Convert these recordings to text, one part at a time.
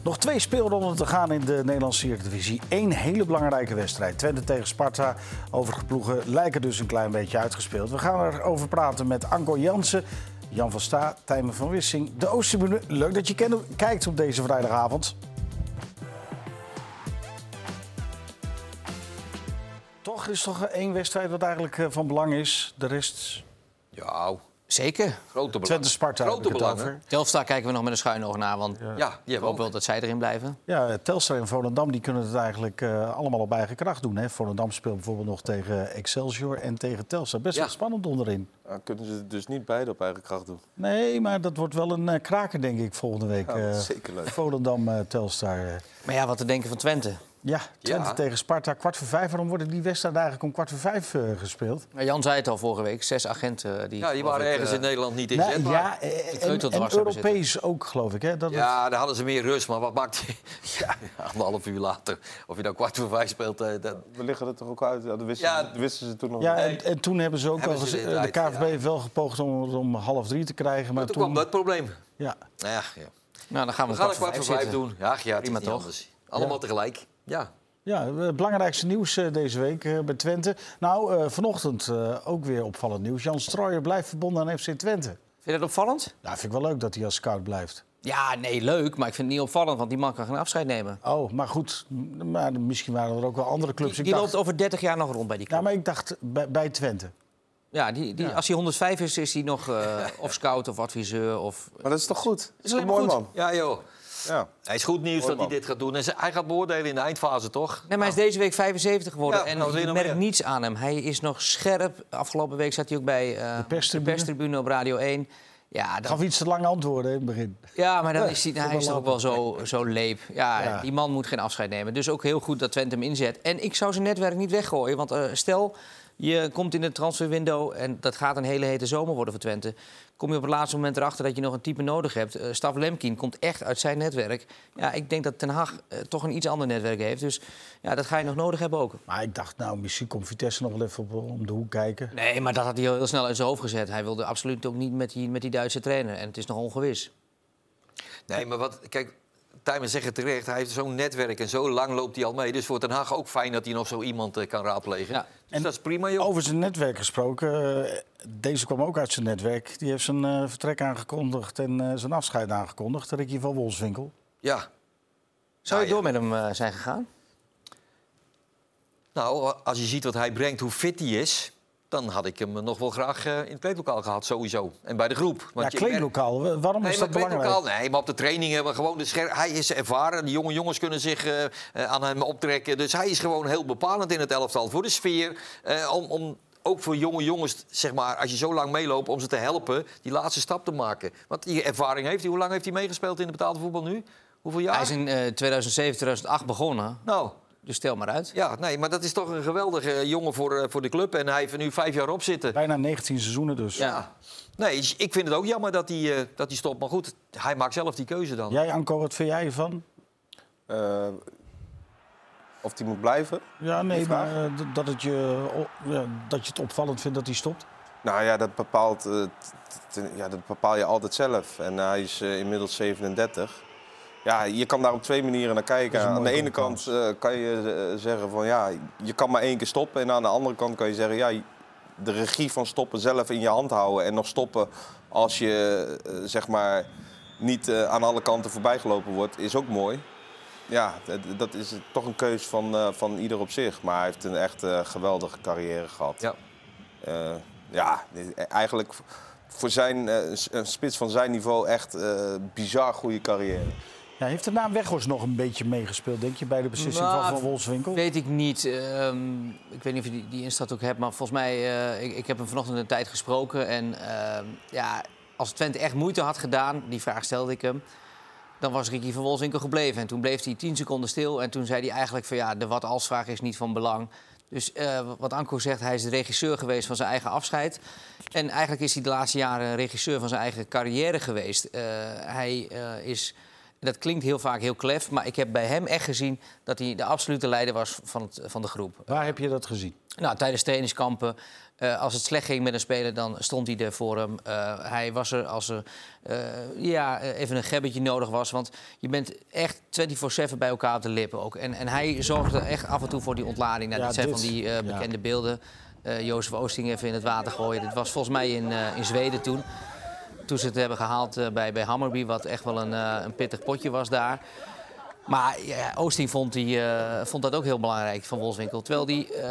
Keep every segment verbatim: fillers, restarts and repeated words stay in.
Nog twee speelronden te gaan in de Nederlandse Eredivisie. Eén hele belangrijke wedstrijd. Twente tegen Sparta. Overige ploegen lijken dus een klein beetje uitgespeeld. We gaan erover praten met Anko Jansen, Jan van Sta, Tijmen van Wissing. De Oostertribune. Leuk dat je ken- kijkt op deze vrijdagavond. Toch is toch één wedstrijd wat eigenlijk van belang is. De rest... Ja, zeker. Grote belang. Twente Sparta Grote heb ik het belang, over. Telstar kijken we nog met een schuin oog naar, want Ja, ja die ik hoop wel dat zij erin blijven. Ja, Telstar en Volendam die kunnen het eigenlijk uh, allemaal op eigen kracht doen. Hè? Volendam speelt bijvoorbeeld nog tegen Excelsior en tegen Telstar. Best Ja. wel spannend onderin. Ja, kunnen ze dus niet beide op eigen kracht doen? Nee, maar dat wordt wel een uh, kraker, denk ik, volgende week. Ja, Uh, zeker leuk. Volendam, uh, Telstar. Uh. Maar ja, wat te denken van Twente? Ja, Twente Ja. tegen Sparta, kwart voor vijf. Waarom worden die wedstrijden eigenlijk om kwart voor vijf uh, gespeeld? Maar Jan zei het al vorige week, zes agenten die... Ja, die waren geloof ik, ergens uh, in Nederland niet Nou, inzetbaar. ja, uh, en, Kreuteldwars en hebben Europees ook, geloof ik. Hè? Dat Ja, daar hadden ze meer rust, maar wat maakt je? Ja, anderhalf uur later. Of je nou kwart voor vijf speelt. Uh, dat... We liggen er toch ook uit? Ja, dat wisten, Ja. dat wisten ze toen nog. ja, niet. en, en toen hebben ze ook Hebben al ze gez- dit de uit, K V B ja. heeft wel gepoogd om het om half drie te krijgen. Maar Toen toen, kwam dat probleem. ja. Nou ja, ja. Nou, dan gaan we, We een gaan er kwart kwart voor voor vijf vijf zitten. doen. Ja, ja, het is Prima niet toch? anders. Allemaal Ja. tegelijk. Ja. Ja, het belangrijkste nieuws uh, deze week uh, bij Twente. Nou, uh, vanochtend uh, ook weer opvallend nieuws. Jan Strooijer blijft verbonden aan F C Twente. Vind je dat opvallend? Nou, vind ik wel leuk dat hij als scout blijft. Ja, nee, leuk, maar ik vind het niet opvallend, want die man kan geen afscheid nemen. Oh, maar goed. M- Maar misschien waren er ook wel andere clubs. Die, Ik die dacht, loopt over dertig jaar nog rond bij die club. ja, maar ik dacht bij, bij Twente. Ja, die, die, Ja. als hij honderdvijf is, is hij nog uh, of scout of adviseur. Of... Maar dat is toch goed? Dat is alleen maar mooi, goed. man. Ja, joh. Ja. Het is goed nieuws Mooi dat hij man. dit gaat doen. En ze- hij gaat beoordelen in de eindfase, toch? Nee, maar hij is deze week vijfenzeventig geworden Ja, en nou, zie je je nog merkt meer. niets aan hem. Hij is nog scherp. Afgelopen week zat hij ook bij uh, De perstribune. perstribune op Radio één. Ja, Ik dat, gaf iets te lang antwoorden in het begin. ja, maar dan Ja, is hij, nou, voetbal hij is toch ook wel lopen. zo, zo leep. Ja, Ja. die man moet geen afscheid nemen. Dus ook heel goed dat Twente hem inzet. En ik zou zijn netwerk niet weggooien. Want uh, stel, je komt in het transferwindow en dat gaat een hele hete zomer worden voor Twente. Kom je op het laatste moment erachter dat je nog een type nodig hebt. Uh, Stav Lemkin komt echt uit zijn netwerk. Ja, ik denk dat Ten Hag uh, toch een iets ander netwerk heeft. Dus ja, dat ga je nog nodig hebben ook. Maar ik dacht, nou, misschien komt Vitesse nog wel even op, om de hoek kijken. Nee, maar dat had hij heel, heel snel in zijn hoofd gezet. Hij wilde absoluut ook niet met die, met die Duitse trainer. En het is nog ongewis. Nee, maar wat... Kijk, Tijmen zegt het terecht. Hij heeft zo'n netwerk en zo lang loopt hij al mee. Dus voor Den Haag ook fijn dat hij nog zo iemand uh, kan raadplegen. Ja. Dus En dat is prima, joh. Over zijn netwerk gesproken. uh, deze kwam ook uit zijn netwerk. Die heeft zijn uh, vertrek aangekondigd en uh, zijn afscheid aangekondigd. Ricky van Wolfswinkel. Ja. Zou je Nou, door met hem uh, zijn gegaan? Nou, als je ziet wat hij brengt, hoe fit hij is... dan had ik hem nog wel graag uh, in het kleedlokaal gehad, sowieso. En bij de groep. Ja, Want je kleedlokaal. Wa- Waarom Nee, is maar dat belangrijk? kleedlokaal, nee, maar op de trainingen, maar gewoon de scher- hij is ervaren. De jonge jongens kunnen zich uh, uh, aan hem optrekken. Dus hij is gewoon heel bepalend in het elftal. Voor de sfeer, uh, om, om ook voor jonge jongens, zeg maar, als je zo lang meeloopt... om ze te helpen die laatste stap te maken. Want die ervaring heeft hij. Hoe lang heeft hij meegespeeld in de betaalde voetbal nu? Hoeveel jaar? Hij is in uh, tweeduizend zeven, tweeduizend acht begonnen. Nou, Dus stel maar uit. ja, nee, maar dat is toch een geweldige jongen voor, uh, voor de club. En hij heeft er nu vijf jaar op zitten. Bijna negentien seizoenen dus. Ja. Nee, ik vind het ook jammer dat hij, uh, dat hij stopt. Maar goed, hij maakt zelf die keuze dan. Jij, Anko, wat vind jij ervan? Uh, of die moet blijven? Ja, nee, Die vraag? maar uh, d- dat, het je, oh, ja, dat je het opvallend vindt dat hij stopt. Nou ja, dat, bepaalt, uh, t- t- ja, dat bepaal je altijd zelf. En hij is uh, inmiddels zevenendertig. Ja, je kan daar op twee manieren naar kijken. Dat is een Aan de mooie ene kant conclusie. uh, kan je uh, zeggen van ja, je kan maar één keer stoppen. En aan de andere kant kan je zeggen ja, de regie van stoppen zelf in je hand houden. En nog stoppen als je uh, zeg maar niet uh, aan alle kanten voorbijgelopen wordt, is ook mooi. Ja, dat, dat is toch een keus van, uh, van ieder op zich. Maar hij heeft een echt uh, geweldige carrière gehad. Ja. Uh, ja, eigenlijk voor zijn, uh, een spits van zijn niveau echt uh, bizar goede carrière. Ja, heeft de naam Weghorst nog een beetje meegespeeld, denk je, bij de beslissing Nou, van Van Wolfswinkel? Weet ik niet. Um, ik weet niet of je die, die instaat ook hebt. Maar volgens mij, uh, ik, ik heb hem vanochtend een tijd gesproken. En uh, ja, als Twente echt moeite had gedaan, die vraag stelde ik hem... dan was Ricky van Wolfswinkel gebleven. En toen bleef hij tien seconden stil. En toen zei hij eigenlijk van ja, de wat-als-vraag is niet van belang. Dus uh, wat Anko zegt, hij is de regisseur geweest van zijn eigen afscheid. En eigenlijk is hij de laatste jaren regisseur van zijn eigen carrière geweest. Uh, hij uh, is Dat klinkt heel vaak heel klef, maar ik heb bij hem echt gezien dat hij de absolute leider was van, het, van de groep. Waar heb je dat gezien? Nou, tijdens trainingskampen, uh, als het slecht ging met een speler, dan stond hij er voor hem. Uh, hij was er als er uh, ja, even een gebbetje nodig was. Want je bent echt vierentwintig zeven bij elkaar op de lippen ook. En, en hij zorgde echt af en toe voor die ontlading. Nou, Ja, dit zijn dit, van die uh, bekende ja. beelden. Uh, Jozef Oosting even in het water gooien. Dit was volgens mij in, uh, in Zweden toen. Toen ze het hebben gehaald uh, bij, bij Hammarby, wat echt wel een, uh, een pittig potje was daar. Maar ja, Oosting vond, die, uh, vond dat ook heel belangrijk van Wolfswinkel. Terwijl die uh,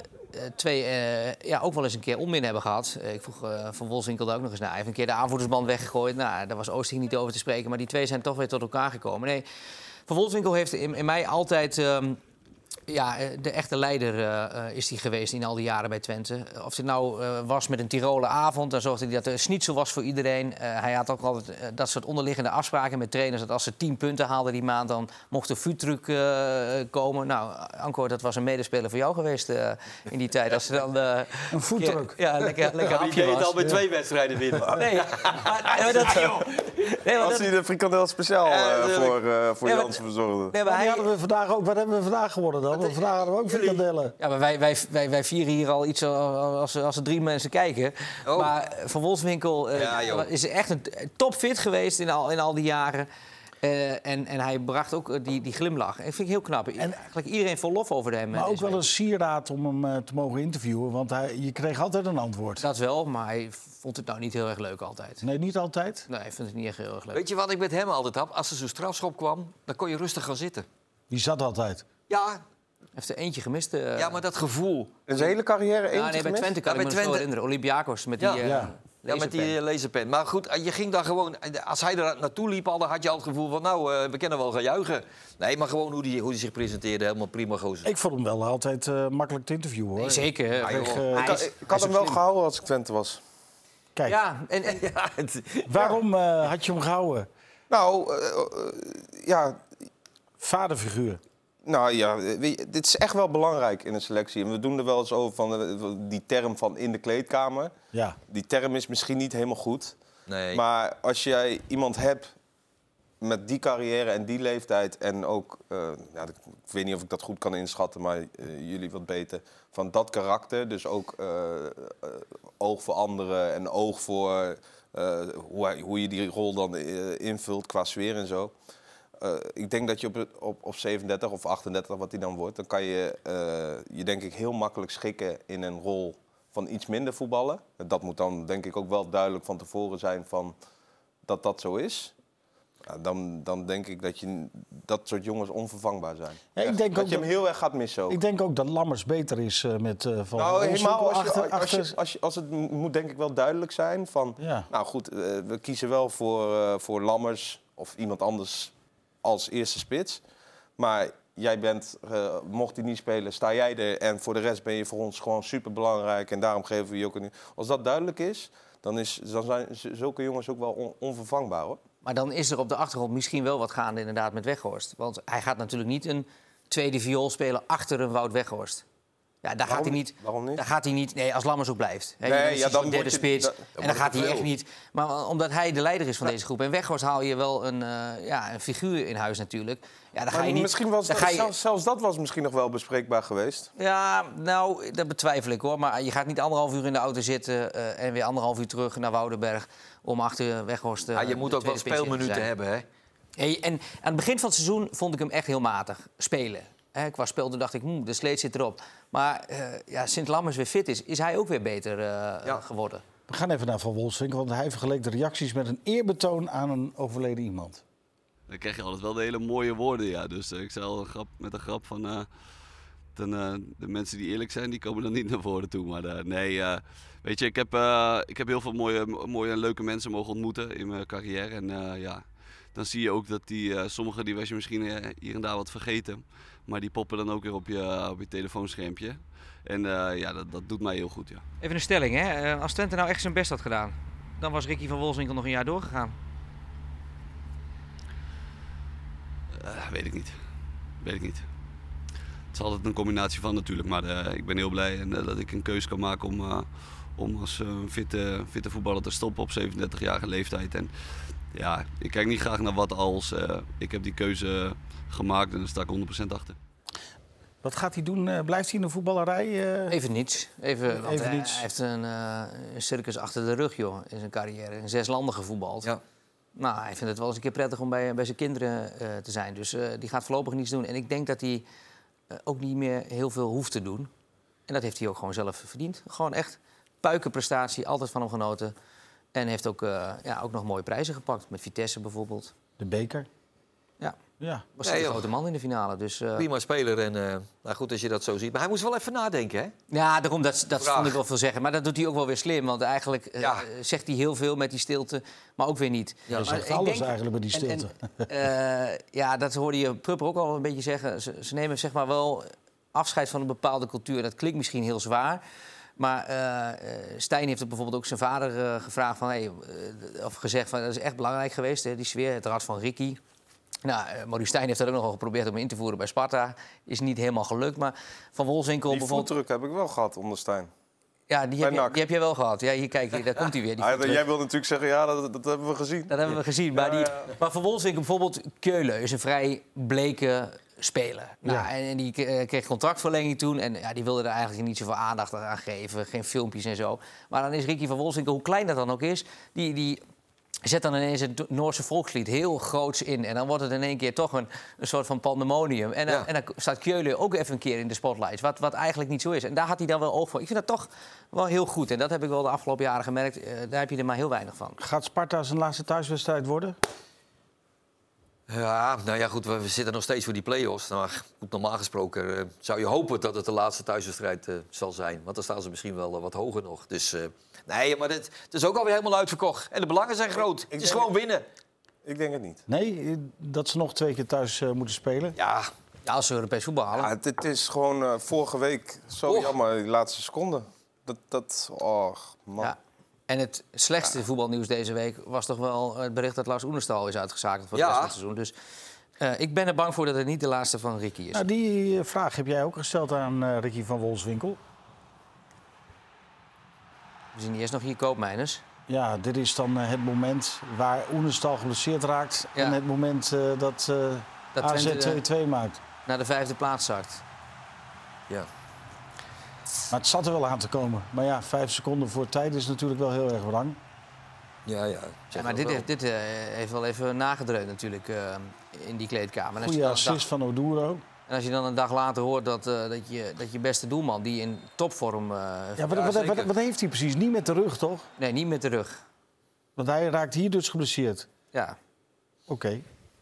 twee uh, ja, ook wel eens een keer onmin hebben gehad. Uh, ik vroeg uh, van Wolfswinkel daar ook nog eens naar. Hij heeft een keer de aanvoerdersband weggegooid. Nou, daar was Oosting niet over te spreken. Maar die twee zijn toch weer tot elkaar gekomen. Nee, Van Wolfswinkel heeft in, in mij altijd... Um, Ja, de echte leider uh, is hij geweest in al die jaren bij Twente. Of het nou uh, was met een Tiroler avond, dan zorgde hij dat er een schnitzel was voor iedereen. Uh, hij had ook altijd uh, dat soort onderliggende afspraken met trainers. Dat als ze tien punten haalden die maand, dan mocht er vuurtruc uh, komen. Nou, Anko, dat was een medespeler voor jou geweest uh, in die tijd. Als ze dan, uh, een voetdruk. Ja, ja, lekker, lekker Ja, hapje die was. deed al met twee wedstrijden winnen. Nee, maar, maar dat... Nee, maar Als dat... hij de frikandel speciaal uh, Uh, voor, uh, voor ja, maar- Jansen verzorgde. Nee, maar Maar die hij... hadden we vandaag ook. Wat hebben we vandaag geworden dan? Want vandaag hadden we ook frikandellen. Ja, maar wij, wij, wij, wij vieren hier al iets als, als er drie mensen kijken. Oh. Maar Van Wolfswinkel uh, Ja, joh. is echt een topfit geweest in al, in al die jaren. Uh, en, en hij bracht ook die, die glimlach. En dat vind ik heel knap. En eigenlijk iedereen vol lof over hem. Maar ook wel een sieraad om hem uh, te mogen interviewen. Want hij, je kreeg altijd een antwoord. Dat wel, maar hij vond het nou niet heel erg leuk altijd. Nee, niet altijd. Nee, hij vond het niet echt heel erg leuk. Weet je wat ik met hem altijd had? Als er zo'n strafschop kwam, dan kon je rustig gaan zitten. Die zat altijd. Ja, Hij heeft er eentje gemist. Uh, ja maar dat gevoel. In zijn hele carrière ja, eentje nee, bij gemist? Twente kan Ja, ik bij me nog zo Twente. herinneren. Olympiakos met Ja. die uh, Ja. Ja, met die laserpen. uh, laserpen. Maar goed, je ging dan gewoon... Als hij er naartoe liep, al, dan had je al het gevoel van... nou, uh, we kunnen wel gaan juichen. Nee, maar gewoon hoe hij hoe die zich presenteerde, helemaal prima gozer. Ik vond hem wel altijd uh, makkelijk te interviewen, hoor. Nee, zeker. Ja, joh. Kreeg, uh, Hij Ik, had- is- ik hij had is hem ook wel slim. gehouden als ik Twente was. Kijk, Ja, en, en, Ja, het- waarom uh, had je hem gehouden? Nou, uh, uh, ja, Vaderfiguur. nou ja, weet je, dit is echt wel belangrijk in een selectie. En we doen er wel eens over van uh, die term van in de kleedkamer. Ja. Die term is misschien niet helemaal goed. nee. Maar als jij iemand hebt met die carrière en die leeftijd... en ook, uh, ja, ik weet niet of ik dat goed kan inschatten, maar uh, jullie wat beter... van dat karakter, dus ook uh, uh, oog voor anderen en oog voor... Uh, hoe, hij- hoe je die rol dan uh, invult qua sfeer en zo. Uh, ik denk dat je op, op, op zevenendertig of achtendertig, wat die dan wordt... dan kan je uh, je denk ik heel makkelijk schikken in een rol van iets minder voetballen. Dat moet dan denk ik ook wel duidelijk van tevoren zijn van dat dat zo is. Ja, dan, dan denk ik dat je dat soort jongens onvervangbaar zijn. Ja, ik Echt, denk dat ook je hem dat- heel erg gaat missen ook. Ik denk ook dat Lammers beter is uh, met uh, Van Nou, helemaal Wolfswinkel als, je, achter, als, je, achter- als, je, als het moet denk ik wel duidelijk zijn van... Ja. Nou goed, uh, we kiezen wel voor, uh, voor Lammers of iemand anders als eerste spits. Maar jij bent, uh, mocht hij niet spelen, sta jij er. En voor de rest ben je voor ons gewoon superbelangrijk. En daarom geven we je ook een... Als dat duidelijk is, dan, is, dan zijn z- zulke jongens ook wel on- onvervangbaar, hoor. Maar dan is er op de achtergrond misschien wel wat gaande inderdaad met Weghorst. Want hij gaat natuurlijk niet een tweede viool spelen achter een Wout Weghorst. Ja, daar gaat Waarom hij niet. niet? Waarom niet? Daar gaat hij niet. Nee, als Lammers ook blijft. Hè, Nee, dan is ja, hij dan zo'n derde word je- spits. dat- en dan dan wordt gaat het hij veel. echt niet. Maar omdat hij de leider is van deze groep. En Weghorst haal je wel een, uh, ja, een figuur in huis natuurlijk. Ja, dan ga Maar je niet. misschien was dan dat, ga je, zelfs, zelfs dat was misschien nog wel bespreekbaar geweest. Ja, nou, dat betwijfel ik hoor. Maar je gaat niet anderhalf uur in de auto zitten uh, en weer anderhalf uur terug naar Woudenberg om achter Weghorst. Uh, Ja, je moet de ook wel tweede spits in te speelminuten zijn. hebben, hè? Hey, en aan het begin van het seizoen vond ik hem echt heel matig spelen. He, qua speelde dacht ik, hm, de sleet zit erop. Maar uh, ja, sinds Lammers weer fit is, is hij ook weer beter uh, Ja. geworden. We gaan even naar Van Wolfswinkel, want hij vergeleek de reacties met een eerbetoon aan een overleden iemand. Dan krijg je altijd wel de hele mooie woorden, ja. Dus uh, ik zei al een grap, met een grap van... Uh, dan, uh, de mensen die eerlijk zijn, die komen dan niet naar voren toe. Maar uh, nee, uh, weet je, ik heb, uh, ik heb heel veel mooie, mooie en leuke mensen mogen ontmoeten in mijn carrière. En uh, ja, dan zie je ook dat die, uh, sommigen die was je misschien uh, hier en daar wat vergeten. Maar die poppen dan ook weer op je, op je telefoonschermpje. En uh, ja, dat, dat doet mij heel goed, ja. Even een stelling, hè. Uh, als Twente nou echt zijn best had gedaan, dan was Ricky van Wolfswinkel nog een jaar doorgegaan. Uh, weet ik niet. Weet ik niet. Het is altijd een combinatie van natuurlijk. Maar uh, ik ben heel blij en, uh, dat ik een keuze kan maken om, uh, om als uh, fitte, fitte voetballer te stoppen op zevenendertigjarige leeftijd. En ja, ik kijk niet graag naar wat als. Uh, ik heb die keuze gemaakt en daar sta ik honderd procent achter. Wat gaat hij doen? Uh, blijft hij in de voetballerij? Uh... Even niets. Even, want Even hij, niets. hij heeft een, uh, een circus achter de rug, joh, in zijn carrière. In zes landen gevoetbald. Ja. Nou, hij vindt het wel eens een keer prettig om bij, bij zijn kinderen uh, te zijn. Dus uh, die gaat voorlopig niets doen. En ik denk dat hij uh, ook niet meer heel veel hoeft te doen. En dat heeft hij ook gewoon zelf verdiend. Gewoon echt puikenprestatie, altijd van hem genoten. En heeft ook, uh, ja, ook nog mooie prijzen gepakt. Met Vitesse bijvoorbeeld. De beker. Ja. Ja. Was Nee, een joh. grote man in de finale. Dus, uh... Prima speler. En, uh, nou goed, als je dat zo ziet. Maar hij moest wel even nadenken, hè? Ja, daarom, dat, dat Vraag. vond ik wel veel zeggen. Maar dat doet hij ook wel weer slim. Want eigenlijk uh, Ja. zegt hij heel veel met die stilte, maar ook weer niet. Ja, Hij Maar zegt ik alles denk- eigenlijk met die en- stilte. en, uh, ja, dat hoorde je Prupper ook al een beetje zeggen. Ze, ze nemen zeg maar wel afscheid van een bepaalde cultuur. Dat klinkt misschien heel zwaar. Maar uh, uh, Stijn heeft het bijvoorbeeld ook zijn vader uh, gevraagd van, hey, uh, of gezegd van, dat is echt belangrijk geweest, hè, die sfeer, het rad van Ricky. Nou, uh, Maurice Stijn heeft dat ook nog al geprobeerd om in te voeren bij Sparta. Is niet helemaal gelukt, maar Van Wolfswinkel Die bijvoorbeeld... voetdruk heb ik wel gehad onder Stijn. Ja, die bij heb, je, N A C. die heb jij wel gehad. Ja, hier, kijk, hier, daar komt hij weer. Die Ah, voetdruk. jij wilde natuurlijk zeggen, ja, dat, dat hebben we gezien. Dat hebben we gezien. Maar, die, maar Van Wolfswinkel bijvoorbeeld, Keulen is een vrij bleke speler. Nou, Ja. en, en die k- kreeg contractverlenging toen. En ja, die wilde er eigenlijk niet zoveel aandacht aan geven. Geen filmpjes en zo. Maar dan is Ricky van Wolfswinkel, hoe klein dat dan ook is... die, die zet dan ineens het Noorse volkslied heel groots in. En dan wordt het in één keer toch een, een soort van pandemonium. En dan, Ja. en dan staat Keulen ook even een keer in de spotlights. Wat, wat eigenlijk niet zo is. En daar had hij dan wel oog voor. Ik vind dat toch wel heel goed. En dat heb ik wel de afgelopen jaren gemerkt. Uh, daar heb je er maar heel weinig van. Gaat Sparta zijn laatste thuiswedstrijd worden? Ja, nou ja, goed, we, we zitten nog steeds voor die play-offs. Nou, goed, normaal gesproken uh, zou je hopen dat het de laatste thuiswedstrijd uh, zal zijn. Want dan staan ze misschien wel uh, wat hoger nog. Dus uh, nee, maar dit, het is ook alweer helemaal uitverkocht. En de belangen zijn groot. Ik het is denk- gewoon winnen. Ik denk het niet. Nee, dat ze nog twee keer thuis uh, moeten spelen? Ja, Ja, als ze Europees voetbal halen. Ja, het, het is gewoon uh, vorige week zo Och. jammer, die laatste seconde. Dat, dat, oh, man. Ja. En het slechtste voetbalnieuws deze week was toch wel het bericht dat Lars Oenerstal is uitgeschakeld voor het Ja. rest van het seizoen. Dus uh, ik ben er bang voor dat het niet de laatste van Ricky is. Nou, die vraag heb jij ook gesteld aan uh, Ricky van Wolfswinkel. We zien eerst nog hier Koopmeiners. Ja, dit is dan uh, het moment waar Oenestal geblesseerd raakt. Ja. En het moment uh, dat, uh, Dat A Z Twente, uh, twee-twee maakt. naar de vijfde plaats zakt. ja. Maar het zat er wel aan te komen. Maar ja, vijf seconden voor tijd is natuurlijk wel heel erg lang. Ja, ja. Ja, zeg maar dat dit, wel. heeft, dit uh, heeft wel even nagedreund natuurlijk uh, in die kleedkamer. En als, je Goeie dan een dag, assist van Oduro. en als je dan een dag later hoort dat, uh, dat, je, dat je beste doelman, die in topvorm... Uh, Ja, wat, wat, zeker. wat, wat heeft hij precies? Niet met de rug, toch? Nee, niet met de rug. Want hij raakt hier dus geblesseerd. Ja, Oké.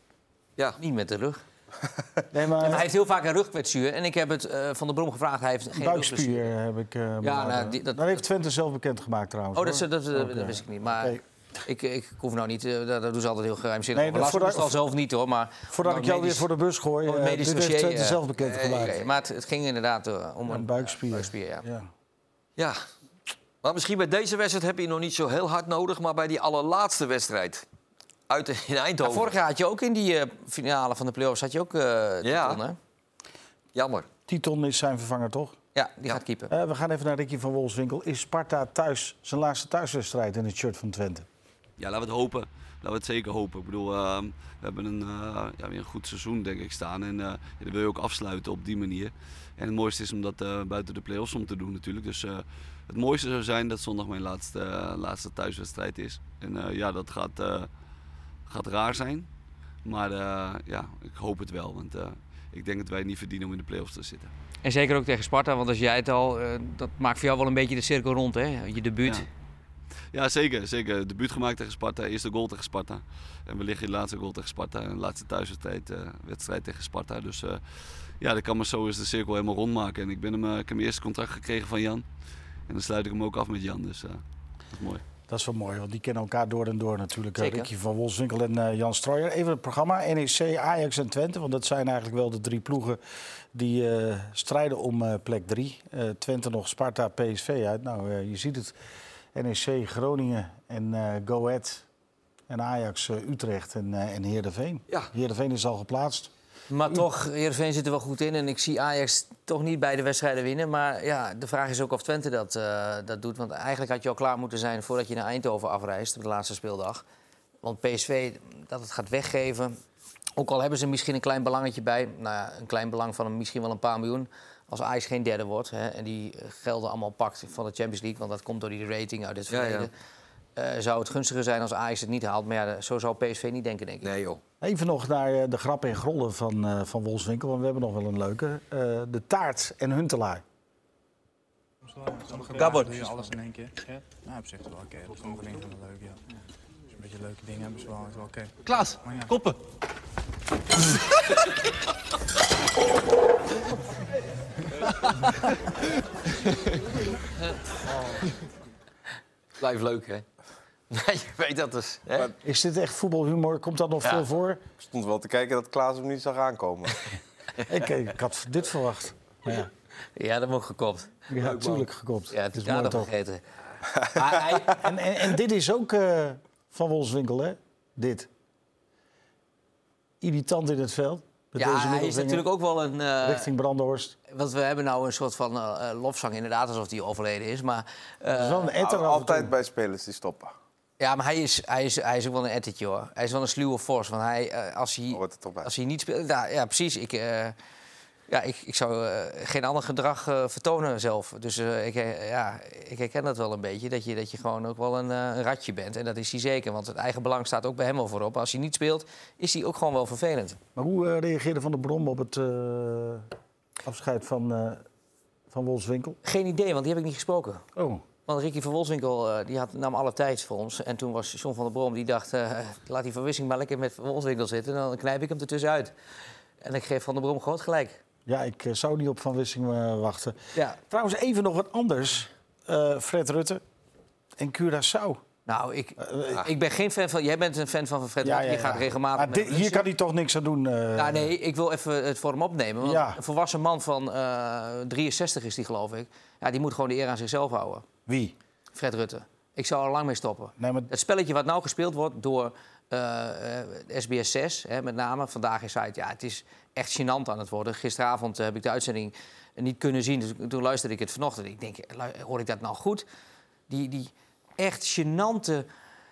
Ja. niet met de rug. Nee, maar Ja, maar hij heeft heel vaak een rugkwetsuur. En ik heb het uh, Van der Brom gevraagd. Hij heeft geen buikspier rugblessure. heb ik... Uh, Ja, nou, die- dat- dat heeft Twente zelf bekendgemaakt trouwens. Oh, dat, hoor. dat, dat, Ook, dat ja. wist ik niet. Maar Oké. ik, ik, ik hoef nou niet... Uh, dat, dat doen ze altijd heel geheimzinnig. Nee, Nee, dat- Lars voordat- Oenerstal zelf niet, hoor. Maar Voordat ik jou weer voor de bus gooi, Voor het uh, medisch dit heeft dossier, Twente uh, zelf bekendgemaakt. Nee, maar het, het ging inderdaad uh, om Een een buikspier. buikspier ja. Ja. Ja. Maar misschien bij deze wedstrijd heb je nog niet zo heel hard nodig. Maar bij die allerlaatste wedstrijd uit in Ja, Eindhoven. vorig jaar had je ook in die uh, finale van de play-offs... had je ook uh, Ja. Titon, hè? Jammer. Titon is zijn vervanger, toch? Ja, die gaat keeper. Uh, we gaan even naar Ricky van Wolfswinkel. Is Sparta thuis zijn laatste thuiswedstrijd in het shirt van Twente? Ja, laten we het hopen. Laten we het zeker hopen. Ik bedoel, uh, we hebben een, uh, ja, weer een goed seizoen denk ik staan. En uh, ja, dat wil je ook afsluiten op die manier. En het mooiste is om dat uh, buiten de play-offs om te doen natuurlijk. Dus uh, het mooiste zou zijn dat zondag mijn laatste, uh, laatste thuiswedstrijd is. En uh, ja, dat gaat, uh, gaat raar zijn. Maar uh, ja, ik hoop het wel. Want uh, ik denk dat wij het niet verdienen om in de play-offs te zitten. En zeker ook tegen Sparta, want als jij het al... Uh, dat maakt voor jou wel een beetje de cirkel rond, hè? Je debuut. Ja. Ja, zeker. zeker. Debuut gemaakt tegen Sparta. Eerste goal tegen Sparta. En wellicht de laatste goal tegen Sparta. En de laatste thuiswedstrijd uh, wedstrijd tegen Sparta. Dus uh, ja, dat kan maar zo eens de cirkel helemaal rondmaken. En ik, ben hem, uh, ik heb mijn eerste contract gekregen van Jan. En dan sluit ik hem ook af met Jan. Dus uh, dat is mooi. Dat is wel mooi, want die kennen elkaar door en door natuurlijk. Zeker. Ricky van Wolfswinkel en uh, Jan Strooijer. Even het programma, N E C, Ajax en Twente. Want dat zijn eigenlijk wel de drie ploegen die uh, strijden om uh, plek drie. Uh, Twente nog Sparta, P S V uit. Nou, uh, je ziet het. N E C, Groningen en uh, Go Ahead. En Ajax, uh, Utrecht en, uh, en Heerenveen. Ja. Heerenveen is al geplaatst. Maar toch, Heerenveen zit er wel goed in. En ik zie Ajax toch niet beide wedstrijden winnen. Maar ja, de vraag is ook of Twente dat, uh, dat doet. Want eigenlijk had je al klaar moeten zijn voordat je naar Eindhoven afreist op de laatste speeldag. Want P S V, dat het gaat weggeven. Ook al hebben ze misschien een klein belangetje bij. Nou ja, een klein belang van een, misschien wel een paar miljoen. Als Ajax geen derde wordt. Hè, en die gelden allemaal pakt van de Champions League. Want dat komt door die rating uit het verleden. Ja, ja. Uh, zou het gunstiger zijn als Ajax het niet haalt. Maar ja, zo zou P S V niet denken, denk ik. Nee, joh. Even nog naar de grappen en grollen van, uh, van Wolfswinkel. Want we hebben nog wel een leuke. Uh, de taart en Huntelaar. Sommige dagen doe je alles in één keer. Ja, nou, op zich is wel oké. Okay. Sommige dingen zijn wel leuk, ja. Als je een beetje leuke dingen hebt, is wel, wel oké. Okay. Klaas, ja. Koppen. Blijf leuk, hè? Nee, je weet dat dus. Hè? Is dit echt voetbalhumor? Komt dat nog ja. veel voor? Ik stond wel te kijken dat Klaas hem niet zag aankomen. ik, ik had dit verwacht. Maar ja. Ja, dat wordt gekopt. Ja, natuurlijk gekopt. Ja, het is mooi toch vergeten. hij, en, en, en dit is ook uh, van Wolfswinkel, hè? Dit. Irritant in het veld. Ja, hij is natuurlijk ook wel een... Uh, richting Brandenhorst. Want we hebben nou een soort van uh, lofzang, inderdaad, alsof hij overleden is. Maar, uh, dat is wel een etter al, altijd bij spelers die stoppen. Ja, maar hij is, hij is, hij is ook wel een ettertje, hoor. Hij is wel een sluwe fors. Want hij, uh, als, hij, als hij niet speelt... Nou, ja, precies. Ik, uh, ja, ik, ik zou uh, geen ander gedrag uh, vertonen zelf. Dus uh, ik, uh, ja, ik herken dat wel een beetje. Dat je, dat je gewoon ook wel een, uh, een ratje bent. En dat is hij zeker. Want het eigen belang staat ook bij hem wel voorop. Als hij niet speelt, is hij ook gewoon wel vervelend. Maar hoe uh, reageerde Van der Brom op het uh, afscheid van, uh, van Wolfswinkel? Geen idee, want die heb ik niet gesproken. Oh. Want Ricky van Wolfswinkel uh, die had, nam alle tijd voor ons. En toen was John van der Brom, die dacht... Uh, laat die Van Wissing maar lekker met Van Wolfswinkel zitten. Dan knijp ik hem ertussenuit. En ik geef Van der Brom groot gelijk. Ja, ik uh, zou niet op Van Wissing uh, wachten. Ja. Trouwens, even nog wat anders. Uh, Fred Rutte en Curaçao. Nou, ik, uh, ik ben geen fan van... Jij bent een fan van Fred ja, Rutte. Ja, Je ja. gaat regelmatig... Maar dit, hier kan hij toch niks aan doen? Uh... Nou, nee, ik wil even het voor hem opnemen. Want ja. een volwassen man van uh, drieënzestig is die, geloof ik. Ja, die moet gewoon de eer aan zichzelf houden. Wie? Fred Rutte. Ik zou er lang mee stoppen. Nee, maar... Het spelletje wat nou gespeeld wordt door uh, uh, S B S zes, hè, met name, vandaag is uit. Ja, het is echt gênant aan het worden. Gisteravond uh, heb ik de uitzending niet kunnen zien. Dus toen luisterde ik het vanochtend. Ik denk, hoor ik dat nou goed? Die, die echt gênante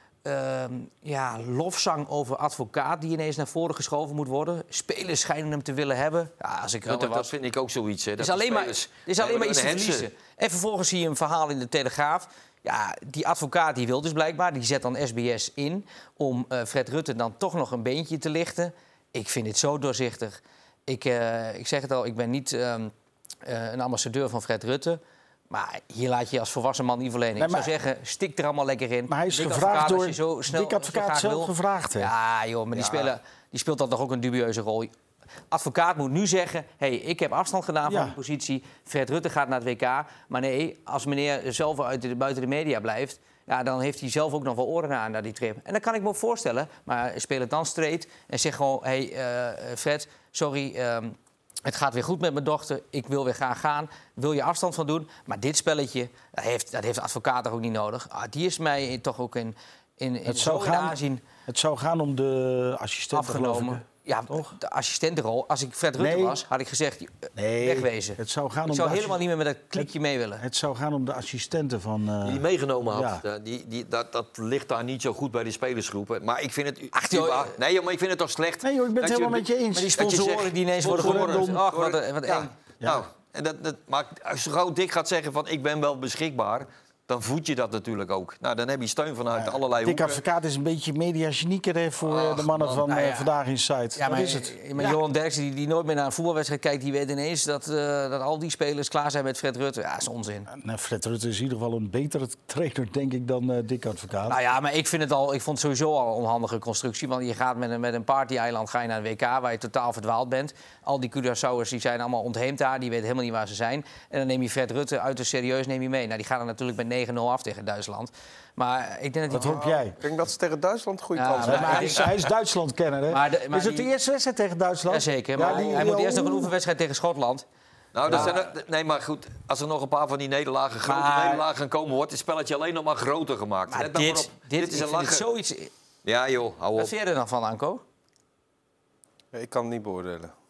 uh, ja, lofzang over advocaat die ineens naar voren geschoven moet worden. Spelers schijnen hem te willen hebben. Ja, als ik ja, Rutte was... Dat vind ik ook zoiets. Het is alleen maar, is alleen maar iets te verliezen. En vervolgens zie je een verhaal in de Telegraaf. Ja, die advocaat die wil dus blijkbaar. Die zet dan S B S in om uh, Fred Rutte dan toch nog een beentje te lichten. Ik vind dit zo doorzichtig. Ik, uh, ik zeg het al, ik ben niet um, uh, een ambassadeur van Fred Rutte. Maar hier laat je als volwassen man niet verlenen. Nee, ik zou zeggen, stik er allemaal lekker in. Maar hij is Dik gevraagd advocaat, door... Zo snel, Dik advocaat zelf wil. gevraagd, hè? Ja, joh, maar die, ja. Spelen, die speelt dan toch ook een dubieuze rol. Advocaat moet nu zeggen, hey, ik heb afstand gedaan van ja. die positie. Fred Rutte gaat naar het W K. Maar nee, als meneer zelf uit de, buiten de media blijft... Ja, dan heeft hij zelf ook nog wel oren aan naar die trip. En dat kan ik me ook voorstellen. Maar speel het dan straight en zeg gewoon... hey, uh, Fred, sorry, um, het gaat weer goed met mijn dochter. Ik wil weer gaan gaan. Wil je afstand van doen? Maar dit spelletje, dat heeft, dat heeft de advocaat toch ook niet nodig. Ah, die is mij toch ook in, in, in het zou gaan, aanzien... Het zou gaan om de assistent, afgenomen. Ja, toch? De assistentenrol. Als ik Fred Rutte nee. was, had ik gezegd, uh, nee, wegwezen. Het zou gaan ik om zou de helemaal niet meer met dat klikje het, mee willen. Het zou gaan om de assistenten van... Uh... Die meegenomen had. Ja. Die, die, dat, dat ligt daar niet zo goed bij de spelersgroepen. Maar ik vind het... Ach, joh, nee, joh, maar ik vind het toch slecht... Nee, joh, ik ben het helemaal je, met je eens. Maar die sponsoren zegt, die ineens worden gewonnen. Ach, wat, wat ja. eng. Ja. Nou, en dat, dat, maar als gauw Dick gaat zeggen van ik ben wel beschikbaar... dan voed je dat natuurlijk ook. Nou, dan heb je steun vanuit ja, allerlei Dick Advocaat is een beetje mediagenieker voor Ach, de mannen man. van nou ja. uh, Vandaag in Site. Ja, maar, is het? Maar ja. Johan Derksen, die, die nooit meer naar een voetbalwedstrijd kijkt... die weet ineens dat, uh, dat al die spelers klaar zijn met Fred Rutte. Ja, dat is onzin. Ja, nou, Fred Rutte is in ieder geval een betere trainer, denk ik, dan uh, Dick Advocaat. Nou ja, maar ik, vind het al, ik vond het sowieso al een onhandige constructie. Want je gaat met een, met een party-eiland ga je naar een W K... waar je totaal verdwaald bent. Al die Curaçao'ers die zijn allemaal ontheemd daar. Die weten helemaal niet waar ze zijn. En dan neem je Fred Rutte uit de serieus neem je mee. Nou, die gaan er natuurlijk met negen nul af tegen Duitsland. Maar ik denk dat Wat hoop jij? Ik denk dat ze tegen Duitsland een goede ja, kans hebben. Hij is, hij is Duitsland-kenner, hè? Maar de, maar is het de eerste wedstrijd tegen Duitsland? Jazeker, maar ja, die, hij die, moet eerst nog een oefenwedstrijd tegen Schotland. Nou, dat ja. zijn er, nee, maar goed, als er nog een paar van die nederlagen, grote maar, nederlagen gaan komen... wordt het spelletje alleen nog maar groter gemaakt. Maar Net dit, dit, dit, dit is een dit zoiets... Ja, joh, hou op. Wat vind je er dan van, Anko? Ik kan het niet beoordelen.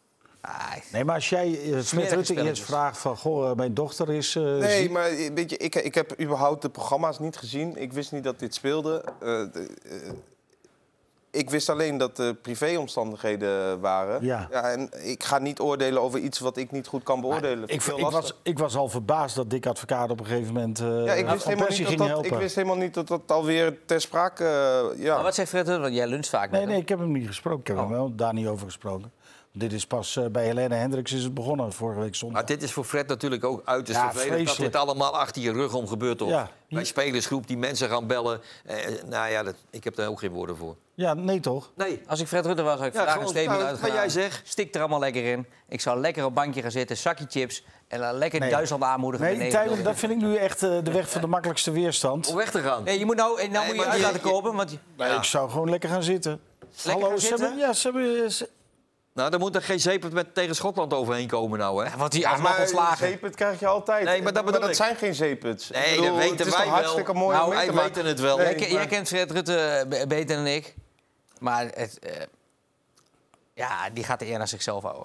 Ah, Nee, maar als jij uh, Fred Rutte eerst spelletjes. vraagt van... Goh, uh, mijn dochter is uh, Nee, ziek. maar weet je, ik, ik heb überhaupt de programma's niet gezien. Ik wist niet dat dit speelde. Uh, de, uh, ik wist alleen dat er privéomstandigheden waren. Ja. Ja, en ik ga niet oordelen over iets wat ik niet goed kan beoordelen. Ik, Heel ik, lastig. was, ik was al verbaasd dat Dick Advocaat op een gegeven moment uh, Ja, ik wist, Van helemaal Persie niet ging dat dat, helpen. ik wist helemaal niet dat dat alweer ter sprake... Uh, ja. Maar wat zegt Fred Rutte? Want jij luncht vaak met Nee, hem. nee, ik heb hem niet gesproken. Ik heb Oh. hem wel daar niet over gesproken. Dit is pas uh, bij Helene Hendricks is het begonnen, vorige week zondag. Maar dit is voor Fred natuurlijk ook uiterst Ja, vervelend... dat vreselijk. dit allemaal achter je rug om gebeurt, toch? Ja. Bij spelersgroep die mensen gaan bellen. Eh, nou ja, dat, ik heb daar ook geen woorden voor. Ja, nee toch? Nee. Als ik Fred Rutte was, had ik Ja, vandaag gewoon, een statement nou, uitgedaan. wat jij zegt. Stik er allemaal lekker in. Ik zou lekker op een bankje gaan zitten, zakje chips... en dan lekker Nee. Duitsland aanmoedigen. Nee, met Tijmen, negen dat vind ik nu echt uh, de weg van de makkelijkste weerstand. Om weg te gaan. Nee, je moet nou, nou Nee, moet je maar uit je- laten je- kopen, want... je- Nee, Ja. Ik zou gewoon lekker gaan zitten. Lekker gaan ze zitten? hebben, ja, ze hebben... Ze... Nou, dan moet er geen zeepert met tegen Schotland overheen komen nou, hè? Want die Ja, alsnog maar ontslagen. zeeput krijg je altijd. Nee, maar dat bedoel ik. zijn geen zeeputs. Nee, Ik bedoel, dat weten het is wij toch wel. hartstikke mooi Nou, om mee wij te maken. weten het wel. Nee, Jij, ken- maar- jij kent Fred Rutte be- beter dan ik. Maar het, eh, ja, die gaat de eer naar zichzelf houden.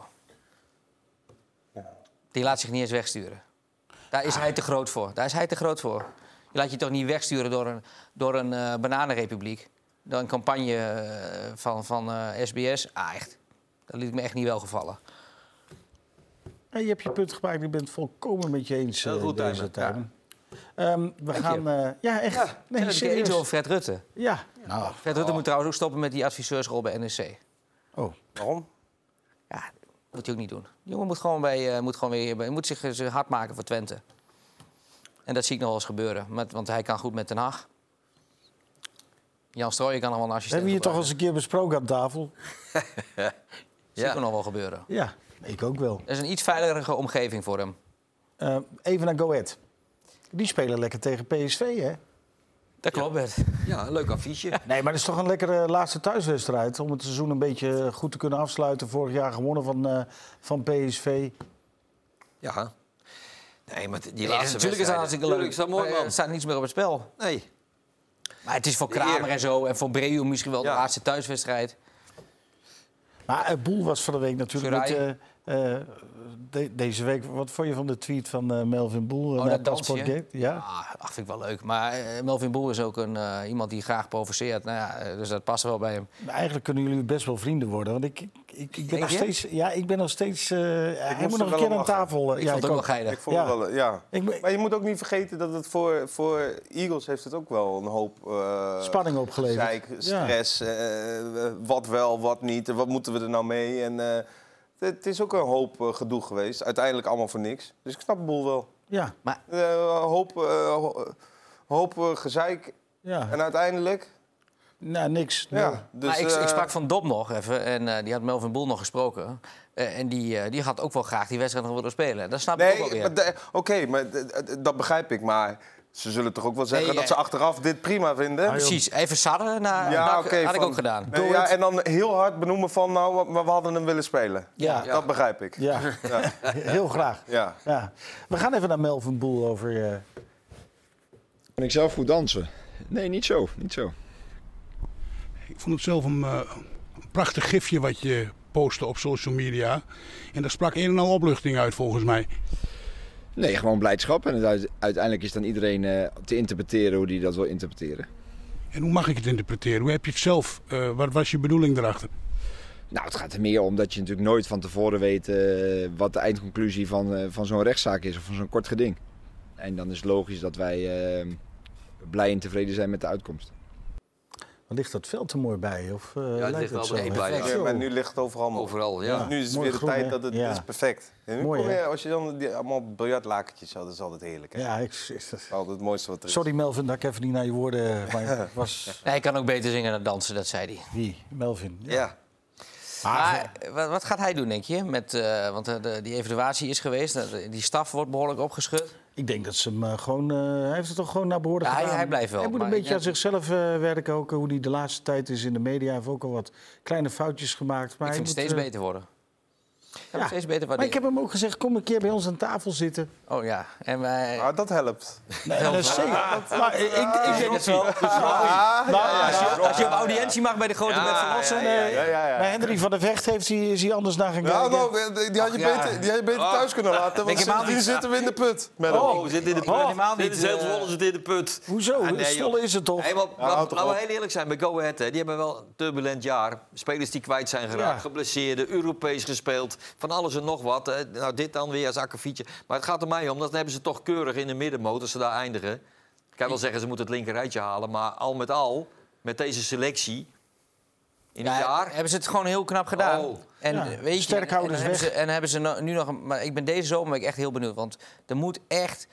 Die laat zich niet eens wegsturen. Daar is hij te groot voor. Daar is hij te groot voor. Je laat je toch niet wegsturen door een, door een uh, bananenrepubliek. Door een campagne uh, van, van uh, S B S. Ah, echt. Dat liet me echt niet wel gevallen. Ja, je hebt je punt gemaakt. Ik ben het volkomen met je eens Heel uh, goed, deze Tijmen. tijd. Um, we Dank gaan... Uh, ja, echt. Ja, nee, Nee, dat is eens serieus. over Fred Rutte. Ja. Nou, Fred Rutte moet trouwens ook stoppen met die adviseursrol bij N E C. oh. Waarom? Ja, dat moet hij ook niet doen. De jongen moet gewoon, bij, uh, moet gewoon weer bij, moet zich, zich hard maken voor Twente. En dat zie ik nog wel eens gebeuren. Met, want hij kan goed met Den Haag. Jan Strooijen kan nog wel een assistent Hebben we hier toch eens gebruiken. een keer besproken aan tafel? Zie ik ook nog wel gebeuren. Ja, ik ook wel. Dat is een iets veiligere omgeving voor hem. Uh, even naar Go Ahead. Die spelen lekker tegen P S V, hè? Dat klopt, Bert. Ja, een leuk affiche. Nee, maar dat is toch een lekkere laatste thuiswedstrijd... om het seizoen een beetje goed te kunnen afsluiten. Vorig jaar gewonnen van, uh, van P S V. Ja. Nee, maar die Ja, laatste natuurlijk is dat hartstikke leuk. Tuurlijk is dat mooi, Maar, man. Er staat niets meer op het spel. Nee. Maar het is voor De Kramer eer. en zo. En voor Breu misschien wel Ja. de laatste thuiswedstrijd. Maar uh, Boel was van de week natuurlijk met, Sorry. uh, uh, de, deze week. Wat vond je van de tweet van uh, Melvin Boel? uh, Oh, naar dat Paspoort dansje? Gate? Ja? Ah, ach, vind ik wel leuk. Maar eh, Melvin Boel is ook een, uh, iemand die graag provoceert. Nou ja, eh, dus dat past wel bij hem. Maar eigenlijk kunnen jullie best wel vrienden worden. Want ik, ik, ik, ik ben Denk nog je? steeds... Ja, ik ben nog steeds... Uh, hij moest moet er nog een wel keer om aan lachen. tafel. uh, Ik ja, vond het ook wel ook. geinig. Ik vond Ja. het wel, ja. Ik ben- Maar je moet ook niet vergeten dat het voor, voor Eagles heeft het ook wel een hoop... uh, Spanning opgeleverd. gezeik, Ja. stress, uh, wat wel, wat niet, wat moeten we er nou mee. En, uh, het is ook een hoop uh, gedoe geweest. Uiteindelijk allemaal voor niks. Dus ik snap de boel wel. Ja, Maar Uh, hoop uh, ho- hoop uh, gezeik. ja. En uiteindelijk... Nou, niks. Ja, nul. dus, maar ik, uh, ik sprak van Dop nog even. En uh, die had Melvin Boel nog gesproken. Uh, en die, uh, die had ook wel graag die wedstrijd nog willen spelen. Dat snap ik ook wel Nee, weer. maar de- oké, maar d- d- dat begrijp ik. Maar ze zullen toch ook wel zeggen Nee, dat eh, ze achteraf dit prima vinden? Precies. Even sadden naar, Ja, naar- oké, had ik van- ook gedaan. Nee, Doe ja, het. en dan heel hard benoemen van, nou, maar we hadden hem willen spelen. Ja. Dat begrijp ik. Ja, heel graag. Ja. Ja. We gaan even naar Melvin Boel over... Uh, Kan ik zelf goed dansen? Nee, niet zo. Niet zo. Ik vond het zelf een, uh, een prachtig gifje wat je postte op social media. En daar sprak een en al opluchting uit volgens mij. Nee, gewoon blijdschap. En het uite- uiteindelijk is dan iedereen uh, te interpreteren hoe die dat wil interpreteren. En hoe mag ik het interpreteren? Hoe heb je het zelf? Uh, wat was je bedoeling erachter? Nou, het gaat er meer om dat je natuurlijk nooit van tevoren weet uh, wat de eindconclusie van, uh, van zo'n rechtszaak is of van zo'n kort geding. En dan is het logisch dat wij uh, blij en tevreden zijn met de uitkomst. ligt dat veel te mooi bij? Of, uh, het lijkt ligt wel zo? bij- bij, Perfect, ja. Ja, maar joh. nu ligt het overal nog. Overal, ja. Ja. Nu is het Mooi weer de groen, tijd hè? dat het Ja. is perfect. En nu Mooi, kom je, hè? als je dan die, allemaal biljartlakentjes had, dat is altijd heerlijk. Hè? Ja, ik, is dat... Altijd het mooiste wat er is. Sorry Melvin dat ik even niet naar je woorden... Maar het was... Hij kan ook beter zingen dan dansen, dat zei hij. Wie? Melvin. Ja. Maar eh, wat, wat gaat hij doen, denk je? Met, uh, want uh, de, die evaluatie is geweest. Uh, die staf wordt behoorlijk opgeschud. Ik denk dat ze hem uh, gewoon... Uh, hij heeft het toch gewoon naar behoren Ja, hij- gedaan. hij blijft wel, Hij moet een maar beetje ja. aan zichzelf uh, werken ook. Hoe hij de laatste tijd is in de media. Hij heeft ook al wat kleine foutjes gemaakt. Maar Ik hij vind het moet, steeds uh, beter worden. Heb ik steeds beter Maar ik heb hem ook gezegd, kom een keer bij ons aan tafel zitten. Oh ja, en wij... Ah, dat helpt. Nee, dat is zeker. Maar ik, ik, ik denk het wel. Als je, als je op audiëntie mag bij de grote wet van Lossen... Ja, ja, ja, ja. Maar Henry van der Vecht heeft hij, is hij anders naar gaan Ja, kijken. nou, die had je Ach, ja. beter, die had je beter thuis kunnen laten. Want Ik heb al sindsdien niet- zitten we in de put. Met hem. Oh, we zitten in de put. helemaal Dit niet, is heel eh, Zwolle zit in de put. Hoezo? Ah, nee, Zwolle joh. is het toch? Hey, maar, Ja, maar- houd toch laten we op. heel eerlijk zijn, bij Go Ahead, hè, die hebben wel een turbulent jaar. Spelers die kwijt zijn geraakt, Ja. geblesseerd, Europees gespeeld. Van alles en nog wat. Hè. Nou, dit dan weer als akkefietje. Maar het gaat er mij om, dat hebben ze toch keurig in de middenmoot als ze daar eindigen. Ik kan wel zeggen, ze moeten het linkerrijtje halen. Maar al met al, met deze selectie, in een Ja, jaar... hebben ze het gewoon heel knap gedaan. Oh. En Ja, weet je, sterkhouders en, en hebben weg. ze, en hebben ze no- nu nog... een- Maar ik ben deze zomer ben ik echt heel benieuwd. Want er moet echt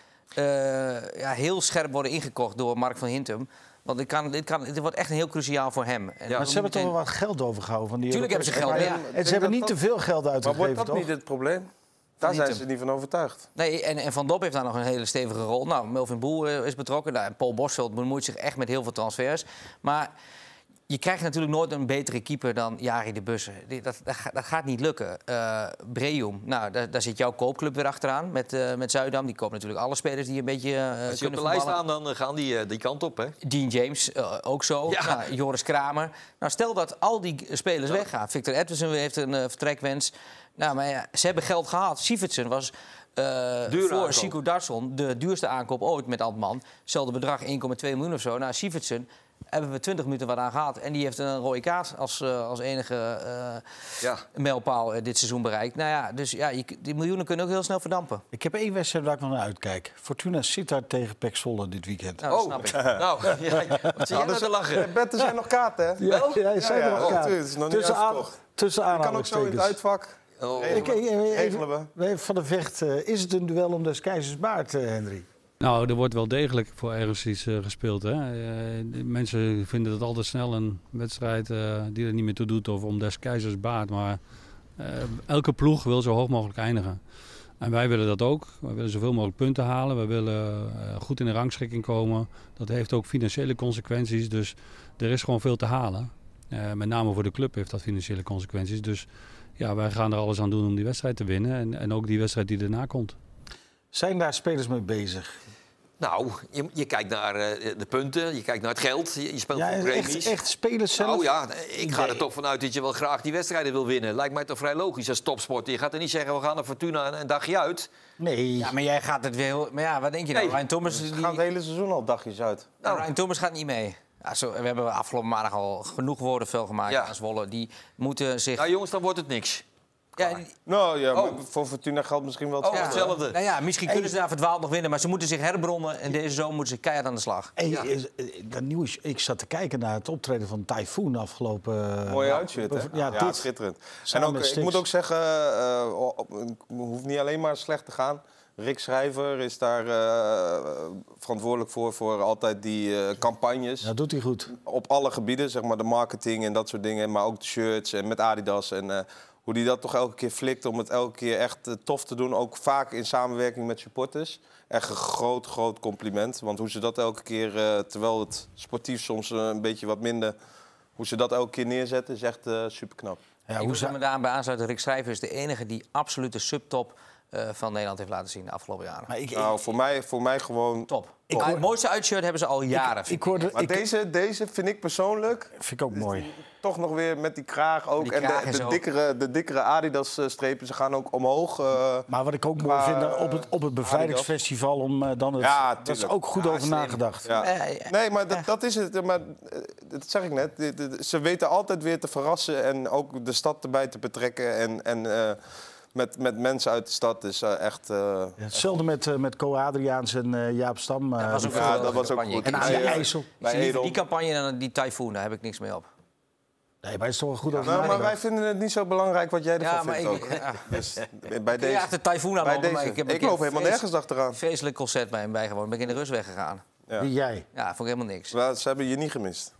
eh, ja, heel scherp worden ingekocht door Mark van Hintem. Want dit, kan, dit, kan, dit wordt echt een heel cruciaal voor hem. En Ja, Maar ze hebben toch en- wel wat geld overgehouden van die Tuurlijk hebben ze Europese- geld, ja. En ze hebben niet dat te veel geld Maar uitgegeven, wordt dat toch? niet het probleem? Daar zijn Niet ze niet van overtuigd. Nee, en, en Van Dop heeft daar nog een hele stevige rol. Nou, Melvin Boel eh, is betrokken. Nou, en Paul Bosveld bemoeit zich echt met heel veel transfers. Maar je krijgt natuurlijk nooit een betere keeper dan Jari de Bussen. Die- Dat, dat, ga- dat gaat niet lukken. Eh Breum, nou, daar, daar zit jouw koopclub weer achteraan met, eh met Zuidam. Die koopt natuurlijk alle spelers die een beetje eh Als je op kunnen de lijst voetballen. staan, dan eh, gaan die eh, die kant op, hè? Dean James, eh, ook zo. Ja. Nou, Joris Kramer. Nou, stel dat al die spelers weggaan. Victor Edwardsen heeft een eh, vertrekwens. Nou, maar ja, ze hebben geld gehad. Sievertsen was eh, Dure voor aankoop. Sico Darsson de duurste aankoop ooit met Antman. Hetzelfde bedrag, één komma twee miljoen of zo. Nou, Sievertsen hebben we twintig minuten wat aan gehad. En die heeft een rode kaart als, eh, als enige eh, Ja. mijlpaal eh, dit seizoen bereikt. Nou ja, dus ja, je, die miljoenen kunnen ook heel snel verdampen. Ik heb één wedstrijd waar ik nog naar uitkijk. Fortuna Sittard tegen Pek Zwolle dit weekend. Nou, dat Oh, snap ik. nou, ja, wat zie jij nou te lachen? Betten zijn nog kaarten, hè? Ja, ja, zijn er ja, nog ja. kaarten. Oh, het is nog niet Tussen, aan, uitverkocht. tussen Kan ook zo in het aanhalingstekens. uitvak. Oh. Ik- ik- even- Regelen we. even Van der Vecht, eh, is het een duel om des keizers baard, eh, Henry? Nou, er wordt wel degelijk voor ergens iets eh, gespeeld. Hè? Eh, de mensen vinden het altijd snel een wedstrijd eh, die er niet meer toe doet of om des keizers baard. Maar eh, elke ploeg wil zo hoog mogelijk eindigen. En wij willen dat ook. We willen zoveel mogelijk punten halen. We willen eh, goed in de rangschikking komen. Dat heeft ook financiële consequenties. Dus er is gewoon veel te halen. Eh, met name voor de club heeft dat financiële consequenties. Dus ja, wij gaan er alles aan doen om die wedstrijd te winnen. En, en ook die wedstrijd die erna komt. Zijn daar spelers mee bezig? Nou, je, je kijkt naar eh, de punten, je kijkt naar het geld, je, je speelt Ja, voor echt, premies. echt spelers zelf? Nou ja, ik ga er Nee. toch vanuit dat je wel graag die wedstrijden wil winnen. Lijkt mij toch vrij logisch als topsporter. Je gaat er niet zeggen, we gaan naar Fortuna een, een dagje uit. Nee. Ja, maar jij gaat het weer heel... Maar ja, wat denk je nou? Nee. Ryan Thomas... Ze die- gaan het hele seizoen al dagjes uit. Nou, Ryan Thomas gaat niet mee. Ja, zo, we hebben afgelopen maandag al genoeg woorden veel gemaakt Ja. aan Zwolle. Die moeten zich... Nou jongens, dan wordt het niks. ja, die- Nou ja, Oh. maar voor Fortuna geldt misschien wel Oh, hetzelfde. hetzelfde. nou ja, misschien kunnen ze daar verdwaald nog winnen, maar ze moeten zich herbronnen. En deze zomer moeten ze keihard aan de slag. Hey, Ja. is- eh, dat nieuws, ik zat te kijken naar het optreden van Typhoon afgelopen... Mooie ja, uitshit, hè? Ja, Ja, dit. schitterend. En Samen ook, met ik Stix. moet ook zeggen, eh, op- het hoeft niet alleen maar slecht te gaan. Rick Schrijver is daar eh, verantwoordelijk voor, voor altijd die eh, campagnes. Ja, doet hij goed. Op alle gebieden, zeg maar de marketing en dat soort dingen. Maar ook de shirts en met Adidas. En eh, hoe die dat toch elke keer flikt om het elke keer echt eh, tof te doen. Ook vaak in samenwerking met supporters. Echt een groot, groot compliment. Want hoe ze dat elke keer, eh, terwijl het sportief soms eh, een beetje wat minder... hoe ze dat elke keer neerzetten, is echt uh, super knap. Ja, ik hoe moet ze- me daarbij aansluiten. Rick Schrijver is de enige die absolute subtop eh, van Nederland heeft laten zien de afgelopen jaren. maar ik, ik, Nou, voor mij, voor mij gewoon... Top. Ik Maar hoor- het mooiste uitshirt hebben ze al jaren. ik, vind ik hoorde... Maar Ik, deze, deze vind ik persoonlijk vind ik ook mooi. toch nog weer met die kraag ook. Die en kraag de, is de, ook- dikkere, de dikkere Adidas-strepen, ze gaan ook omhoog. eh, Maar wat ik ook mooi Maar, vind, op het, op het bevrijdingsfestival om eh, dan het... Ja, dat is tuurlijk. ook goed Ja, over slim. nagedacht. ja. Eh, ja. Nee, maar dat, dat is het. Maar, eh, dat zeg ik net. De- de- de- Ze weten altijd weer te verrassen en ook de stad erbij te betrekken. En, en eh, met, met mensen uit de stad is eh, echt... eh, Ja, hetzelfde met, eh, met Co Adriaans en eh, Jaap Stam. eh, Dat was ook die- een ja, geweldige dat was ook campagne. goed. Ik en zie- Arie Ja, IJssel. Ik bij zie liever Edel. die campagne dan die Typhoon. Daar heb ik niks mee op. Nee, maar het is toch wel goed over Nou, maar wij nagedacht. vinden het niet zo belangrijk wat jij ervan Ja, maar vindt ik, ook. ja, Dus bij kun je deze, achter Typhoon aan bij lopen, deze. maar ik heb een ik keer loop helemaal vreselijk- nergens achteraan. Vreselijk concert bij hem bijgewoond. Ben ik in de rust weggegaan. Ja. Die jij. Ja, vond ik helemaal niks. Maar ze hebben je niet gemist.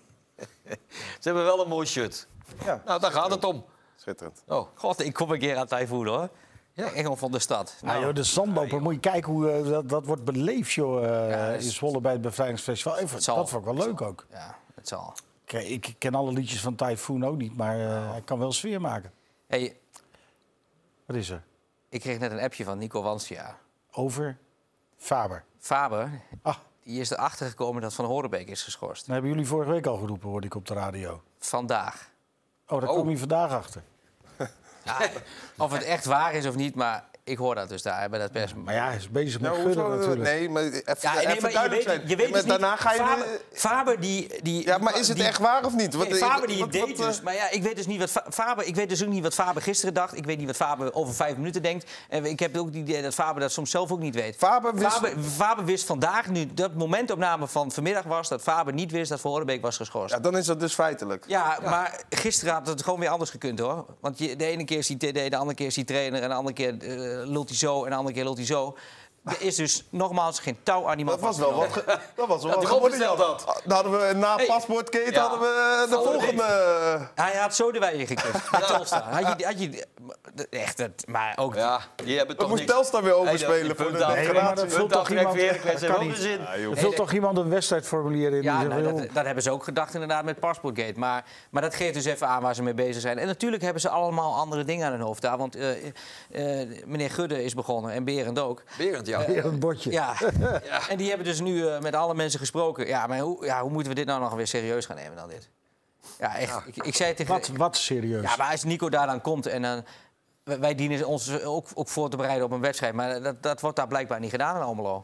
Ze hebben wel een mooi shirt. Ja, Nou, daar gaat het om. schitterend. Oh. God, ik kom een keer aan Typhoon, hoor. Ja. Engel van de stad. Nou, joh, de zandloper, moet je kijken hoe eh, dat, dat wordt beleefd joh, eh, Ja, dat is- in Zwolle bij het bevrijdingsfestival. Even, Het zal. dat vond ik wel leuk ook. Ja, het zal. Kijk, ik ken alle liedjes van Typhoon ook niet, maar eh, hij kan wel sfeer maken. Hey, Wat is er? Ik kreeg net een appje van Nico Wanstia. Over Faber. Faber, Ah, die is erachter gekomen dat Van Horenbeek is geschorst. dat hebben jullie vorige week al geroepen, hoorde ik op de radio. Vandaag. Oh, daar Oh. kom je vandaag achter. Ja, of het echt waar is of niet, maar ik hoor dat dus daar bij dat pers. Maar ja, hij is bezig met Nou, Gudde hoezo? natuurlijk. Nee, maar even, Ja, nee, even maar je duidelijk weet, zijn. je weet Ja, dus maar daarna niet, ga je... Faber, Faber die, die... Ja, maar is het die- echt waar of niet? Nee, Wat- Faber die wat- deed wat, dus. eh, Maar ja, ik weet dus niet wat Fa- Faber, ik weet dus ook niet wat Faber gisteren dacht. Ik weet niet wat Faber over vijf minuten denkt. En ik heb ook het idee dat Faber dat soms zelf ook niet weet. Faber wist... Faber, Faber wist vandaag, nu dat momentopname van vanmiddag was, dat Faber niet wist dat Van Horenbeek was geschorst. Ja, dan is dat dus feitelijk. Ja, maar gisteren had het gewoon weer anders gekund, hoor. Want je, de ene keer is hij T D, de andere keer is hij trainer... en de andere keer uh, lult hij zo en de andere keer lult hij zo. Er is dus nogmaals geen touw aan die man Dat was wel wat, vastgenomen. ge- dat was wel Ja, wat die geworden. besteld had. Dan hadden we na Hey. paspoortketen Ja. hadden we de Van volgende... Hij had zo de wei gekust. Met Telstar. Had je, had je, echt, het, maar ook... Ja, die hebben Dat toch moest niks. Telstar weer overspelen voor de Nee, maar degradatie. dat vult toch iemand... Heracles dat heeft kan ook niet. een zin. Er vult toch iemand een wedstrijdformulier in? Ja, die nou, zegt, dat, dat hebben ze ook gedacht inderdaad met Passportgate. Maar, maar dat geeft dus even aan waar ze mee bezig zijn. En natuurlijk hebben ze allemaal andere dingen aan hun hoofd daar. Want uh, uh, meneer Gudde is begonnen en Berend ook. Berend, ja. Weer een bordje. Ja. En die hebben dus nu uh, met alle mensen gesproken. Ja, maar hoe, ja, hoe moeten we dit nou nog weer serieus gaan nemen dan dit? Ja, echt. Ik, ik zei tegen... Wat, wat serieus. Ja, maar als Nico daar dan komt en dan... wij- Wij dienen ons ook, ook voor te bereiden op een wedstrijd. Maar dat, dat wordt daar blijkbaar niet gedaan in Almelo.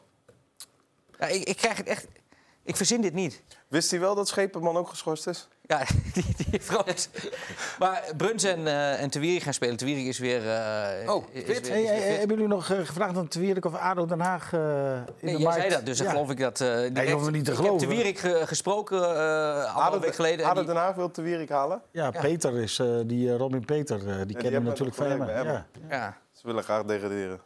Ja, ik, ik krijg het echt... Ik verzin dit niet. Wist hij wel dat Schepenman ook geschorst is? Ja, die, die trouwens. Maar Bruns en, uh, en Te Wierik gaan spelen. Te Wierik is weer... Uh, Oh, is fit. weer- Hey, is hey, weer fit. hebben jullie nog uh, gevraagd aan Te Wierik of ADO Den Haag uh, in Nee, de jij markt? zei dat, dus dan Ja. geloof ik dat... Uh, direct, je hoeft me niet te ik geloven. heb Te Wierik ge- gesproken uh, anderhalf week geleden. en ADO die- Den Haag wil Te Wierik halen. Ja, Ja. Peter is, uh, die uh, Robin Peter, uh, die die kennen we hebben natuurlijk van nog hem. gelijk bij Ja. ja. Ze willen graag degraderen.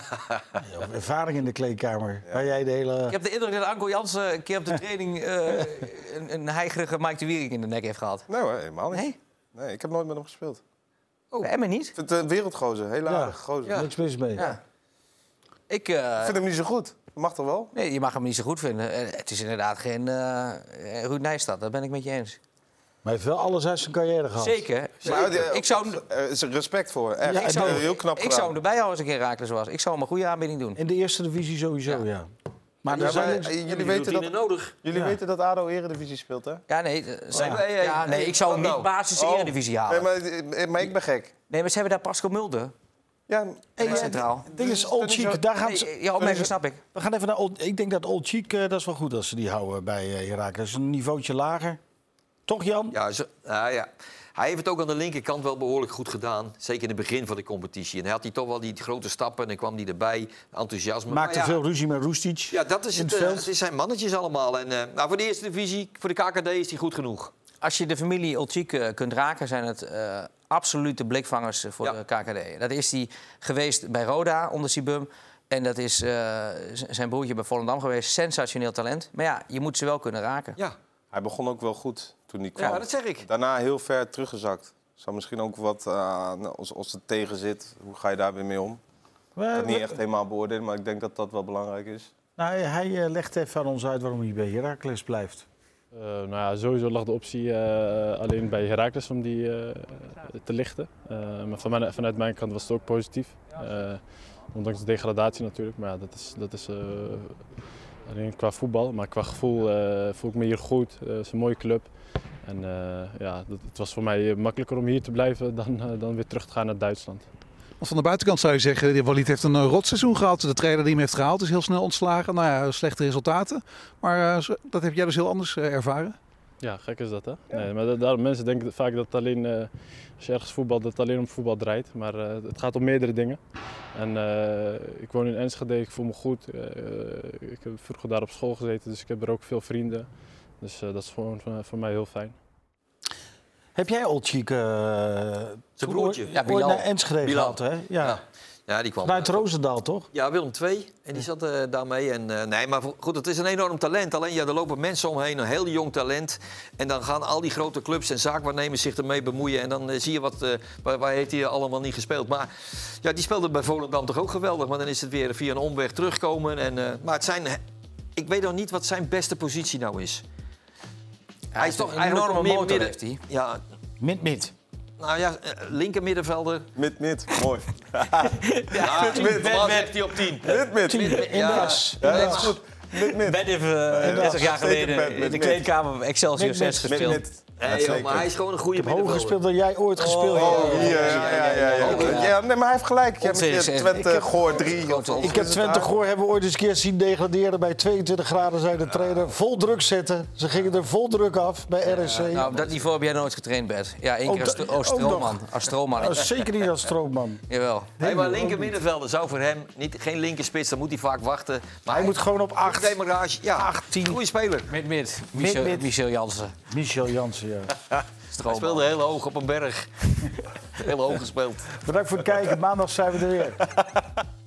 Ja, ervaring in de kleedkamer. Waar jij de hele... Ik heb de indruk dat Anko Jansen een keer op de training... Uh, een, een heigerige Mike Te Wierik in de nek heeft gehad. Nee hoor, helemaal niet. Nee? Nee, ik heb nooit met hem gespeeld. Oh. Bij Emmen niet? Ik vind het een wereldgozer, hele Ja. aardige gozer. Ja. Niks mis mee. Ja. Ik... Uh, Ik vind hem niet zo goed. Dat mag toch wel? Nee, je mag hem niet zo goed vinden. Eh, Het is inderdaad geen uh, Ruud Nijstad, dat ben ik met je eens. Maar hij heeft wel alles uit zijn carrière gehad. Zeker. Maar, zeker. eh, ik zou, Er is respect voor. Echt. Ja, ik ik zou zou- heel knap ik gedaan. zou hem erbij houden als ik in Heracles was. Ik zou hem een goede aanbieding doen. In de eerste divisie sowieso, ja. Ja. Maar Ja, er zijn maar, niks- eh, jullie Die weten dat, routine nodig. jullie Ja. weten dat ADO Eredivisie speelt, hè? Ja, nee, eh, ze- Nee, nee, nee, ja, nee, nee, ik zou hem wat niet nou? basis Oh. Eredivisie halen. Nee, Nee, maar, eh, maar ik ben gek. maar ze hebben daar Pascal Mulder. Ja, Hey, Ja, ja, centraal. Het ding is Dus Old dat is Cheek, zo- daar gaan ze... Nee, ja, opmerking snap ik. We gaan even naar Old... Ik denk dat Old Cheek, uh, dat is wel goed als ze die houden bij uh, Heracles. Een niveautje lager. Toch, Jan? Ja, zo, nou ja, hij heeft het ook aan de linkerkant wel behoorlijk goed gedaan. Zeker in het begin van de competitie. En hij had hij toch wel die grote stappen en dan kwam hij erbij. Enthousiasme. Maakte Maar ja, veel ruzie met Roestic. Ja, dat is in het. het eh, veld. het zijn mannetjes allemaal. En, uh, nou, voor de eerste divisie, voor de K K D is hij goed genoeg. Als je de familie Olcic uh, kunt raken, zijn het uh, absolute blikvangers voor Ja. de K K D. Dat is hij geweest bij Roda onder Sibum. En dat is uh, zijn broertje bij Volendam geweest. Sensationeel talent. Maar ja, je moet ze wel kunnen raken. Ja, Hij begon ook wel goed toen hij kwam. ja dat zeg ik. Daarna heel ver teruggezakt. Zou misschien ook wat, uh, als, als het tegen zit, hoe ga je daar weer mee om? We- Ik kan het niet we- echt helemaal beoordelen, maar ik denk dat dat wel belangrijk is. Nou, hij uh, legt even aan ons uit waarom hij bij Heracles blijft. Uh, nou ja, sowieso lag de optie uh, alleen bij Heracles om die uh, te lichten. Uh, maar van mijn, vanuit mijn kant was het ook positief. Uh, ondanks de degradatie natuurlijk, maar ja, dat is, dat is uh, alleen qua voetbal. Maar qua gevoel uh, voel ik me hier goed. Uh, het is een mooie club. En uh, ja, dat, het was voor mij makkelijker om hier te blijven dan, uh, dan weer terug te gaan naar Duitsland. Van de buitenkant zou je zeggen, Walid heeft een rotseizoen gehad. De trainer die hem heeft gehaald is heel snel ontslagen. Nou ja, slechte resultaten. Maar uh, dat heb jij dus heel anders uh, ervaren. Ja, gek is dat, hè? Ja. Nee, maar dat, daarom, mensen denken vaak dat het alleen, uh, als je ergens voetbalt, dat het alleen om voetbal draait. Maar uh, het gaat om meerdere dingen. En uh, ik woon in Enschede, ik voel me goed. Uh, ik heb vroeger daar op school gezeten, dus ik heb er ook veel vrienden. Dus uh, dat is gewoon voor, voor mij heel fijn. Heb jij Old Cheek uh, zijn broertje? Ja, ooit naar Enschede Bilal. gehad, hè? Ja. Ja. Ja, die kwam Vanuit Roosendaal, toch? Ja, Willem twee. En die zat uh, daarmee. En, uh, nee, maar goed, het is een enorm talent. Alleen ja, er lopen mensen omheen, een heel jong talent. En dan gaan al die grote clubs en zaakwaarnemers zich ermee bemoeien. En dan uh, zie je wat, uh, waar, waar heeft hij allemaal niet gespeeld. Maar ja, die speelde bij Volendam toch ook geweldig. Maar dan is het weer via een omweg terugkomen. En, uh, maar het zijn, ik weet nog niet wat zijn beste positie nou is. Hij, hij is toch een enorme meer motor, midden, heeft hij. Ja, Mid-mid. nou ja, linker middenvelder. Mid-mid, mooi. Ja, Mid, normaal mid, zegt hij op tien. Mid, mid. Ja, Ja, dat is goed. Mid, mid. Ben heeft uh, dertig jaar geleden Zeker in mid, de mid. kleedkamer Excelsior Mid, zes mid. gespeeld. Mid, mid. Nee, joh, maar hij is gewoon een goede Hoger middenvelder. gespeeld dan jij ooit gespeeld Oh, hebt. ja, ja, ja, ja, ja. Ja, nee, maar hij heeft gelijk. Je hebt Ontzettend. Twente, Ik heb- Goor drie. of- of- Ik heb Twente Goor hebben we ooit eens een keer zien degraderen bij tweeëntwintig graden, zei de trainer. Vol druk zetten. Ze gingen er vol druk af bij R S C. Nou, op dat niveau heb jij nooit getraind, Bert. Ja, één Ook keer als, da- als ook stroomman. nog. Als stroomman. Nou, zeker niet als stroomman. Jawel. Hey, maar linker middenvelder zou voor hem niet, geen linkerspits, dan moet hij vaak wachten. Maar Hij moet gewoon op acht. Demarage, ja, achttien. goede speler. Mid-mid. Michel, Mid-mid. Michel Jansen. Michel Jansen, ja. Hij Stroomman. speelde heel hoog op een berg. Heel hoog gespeeld. Bedankt voor het kijken. Maandag zijn we er weer.